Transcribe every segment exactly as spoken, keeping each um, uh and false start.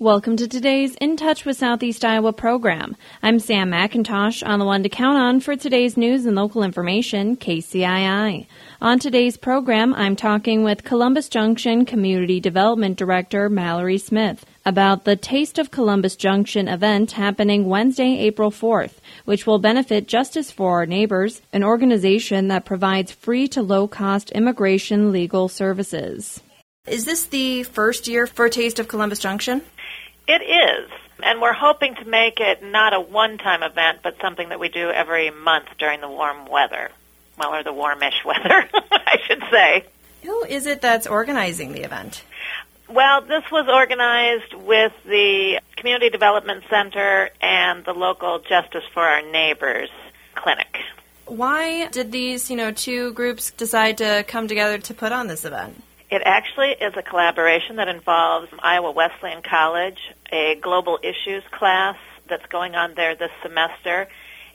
Welcome to today's In Touch with Southeast Iowa program. I'm Sam McIntosh, on the one to count on for today's news and local information, K C I I. On today's program, I'm talking with Columbus Junction Community Development Director Mallory Smith about the Taste of Columbus Junction event happening Wednesday, April fourth, which will benefit Justice for Our Neighbors, an organization that provides free to low-cost immigration legal services. Is this the first year for Taste of Columbus Junction? It is, and we're hoping to make it not a one-time event, but something that we do every month during the warm weather. Well, or the warmish weather, I should say. Who is it that's organizing the event? Well, this was organized with the Community Development Center and the local Justice for Our Neighbors clinic. Why did these, you know, two groups decide to come together to put on this event? It actually is a collaboration that involves Iowa Wesleyan College, a global issues class that's going on there this semester,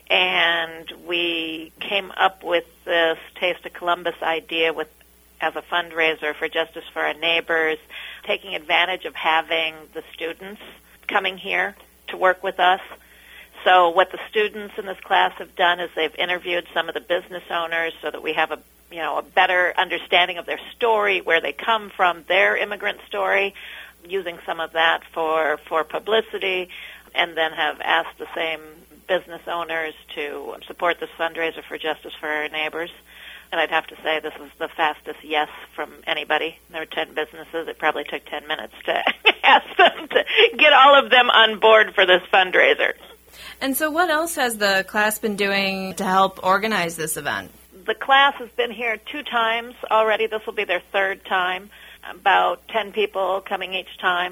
and we came up with this Taste of Columbus idea with as a fundraiser for Justice for Our Neighbors, taking advantage of having the students coming here to work with us. So what the students in this class have done is they've interviewed some of the business owners so that we have a you know, a better understanding of their story, where they come from, their immigrant story, using some of that for, for publicity, and then have asked the same business owners to support this fundraiser for Justice for Our Neighbors. And I'd have to say this was the fastest yes from anybody. There were ten businesses. It probably took ten minutes to ask them to get all of them on board for this fundraiser. And so what else has the class been doing to help organize this event? The class has been here two times already. This will be their third time, about ten people coming each time.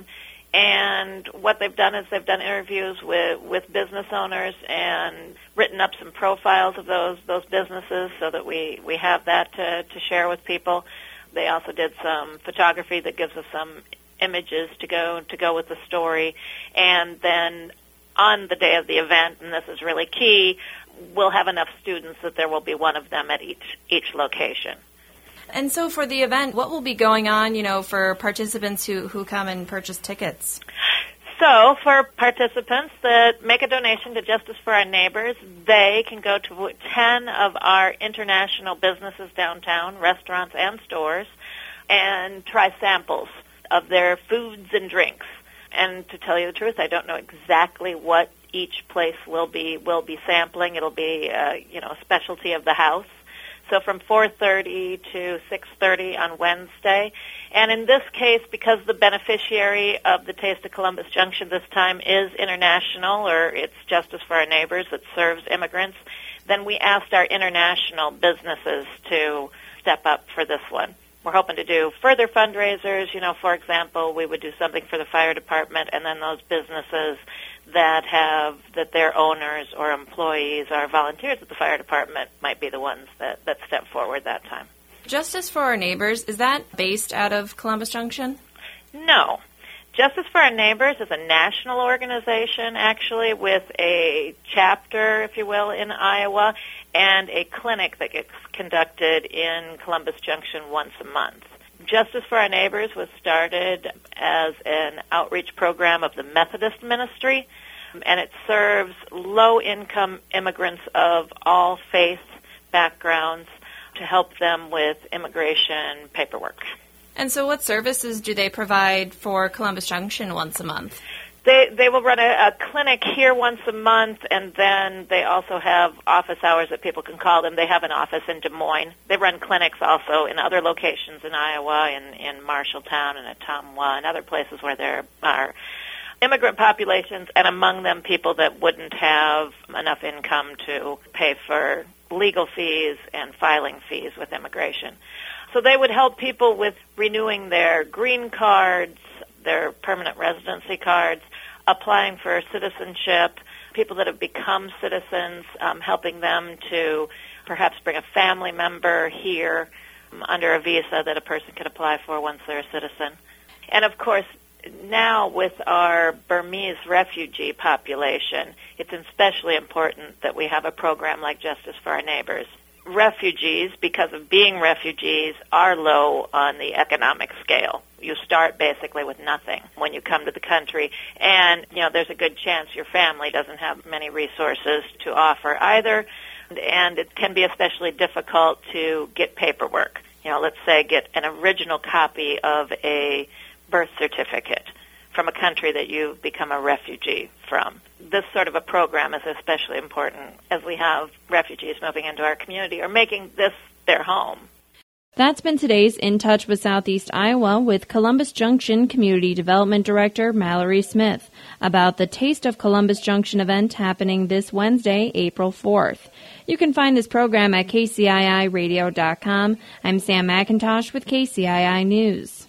And what they've done is they've done interviews with, with business owners and written up some profiles of those those businesses so that we, we have that to, to share with people. They also did some photography that gives us some images to go to go with the story. And then on the day of the event, and this is really key, we'll have enough students that there will be one of them at each each location. And so for the event, what will be going on, you know, for participants who, who come and purchase tickets? So for participants that make a donation to Justice for Our Neighbors, they can go to ten of our international businesses downtown, restaurants and stores, and try samples of their foods and drinks. And to tell you the truth, I don't know exactly what each place will be will be sampling. It'll be uh, you know a specialty of the house. So from four thirty to six thirty on Wednesday. And in this case, because the beneficiary of the Taste of Columbus Junction this time is international, or it's Justice for Our Neighbors that serves immigrants, then we asked our international businesses to step up for this one. We're hoping to do further fundraisers. You know, for example, we would do something for the fire department, and then those businesses that have, that their owners or employees or volunteers at the fire department might be the ones that, that step forward that time. Justice for Our Neighbors, is that based out of Columbus Junction? No. Justice for Our Neighbors is a national organization, actually, with a chapter, if you will, in Iowa, and a clinic that gets conducted in Columbus Junction once a month. Justice for Our Neighbors was started as an outreach program of the Methodist Ministry, and it serves low-income immigrants of all faith backgrounds to help them with immigration paperwork. And so what services do they provide for Columbus Junction once a month? They they will run a, a clinic here once a month, and then they also have office hours that people can call them. They have an office in Des Moines. They run clinics also in other locations in Iowa, in, in Marshalltown and Ottumwa, and other places where there are immigrant populations, and among them people that wouldn't have enough income to pay for legal fees and filing fees with immigration. So they would help people with renewing their green cards, their permanent residency cards, applying for citizenship, people that have become citizens, um, helping them to perhaps bring a family member here um, under a visa that a person can apply for once they're a citizen. And, of course, now with our Burmese refugee population, it's especially important that we have a program like Justice for Our Neighbors. refugees, because of being refugees, are low on the economic scale. You start basically with nothing when you come to the country, and you know there's a good chance your family doesn't have many resources to offer either, and it can be especially difficult to get paperwork. You know, let's say get an original copy of a birth certificate from a country that you've become a refugee from. This sort of a program is especially important as we have refugees moving into our community or making this their home. That's been today's In Touch with Southeast Iowa with Columbus Junction Community Development Director Mallory Smith about the Taste of Columbus Junction event happening this Wednesday, April fourth. You can find this program at K C I I radio dot com. I'm Sam McIntosh with K C I I News.